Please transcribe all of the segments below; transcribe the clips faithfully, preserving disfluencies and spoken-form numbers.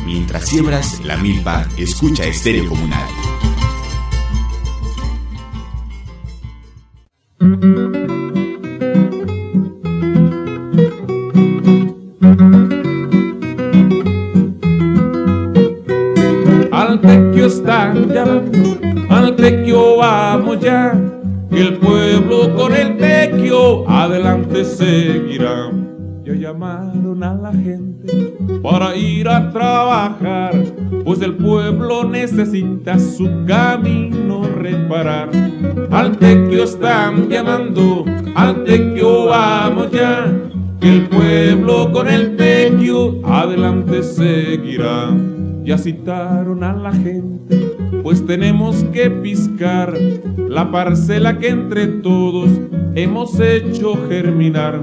Mientras siembras la milpa, escucha Estéreo Comunal. Al tequio están llamando, al tequio vamos ya, que el pueblo con el tequio adelante seguirá. Ya llamaron a la gente para ir a trabajar, pues el pueblo necesita su camino reparar. Al tequio están llamando, al tequio vamos ya, que el pueblo con el tequio adelante seguirá. Ya citaron a la gente, pues tenemos que piscar la parcela que entre todos hemos hecho germinar.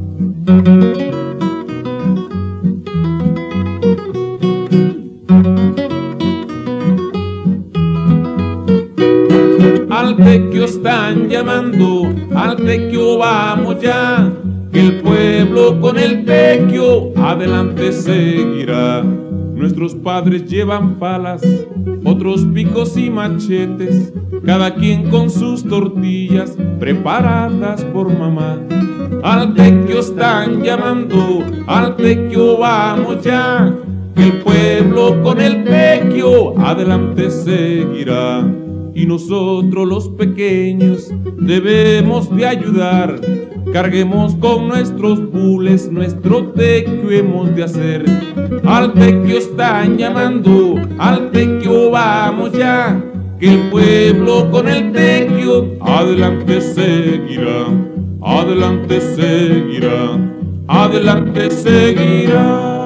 Al tequio están llamando, al tequio vamos ya, que el pueblo con el tequio adelante seguirá. Nuestros padres llevan palas, otros picos y machetes, cada quien con sus tortillas preparadas por mamá. Al tequio están llamando, al tequio vamos ya, que el pueblo con el tequio adelante seguirá. Y nosotros los pequeños debemos de ayudar, carguemos con nuestros bules, nuestro tequio hemos de hacer. Al tequio están llamando, al tequio vamos ya, que el pueblo con el tequio adelante seguirá, adelante seguirá, adelante seguirá.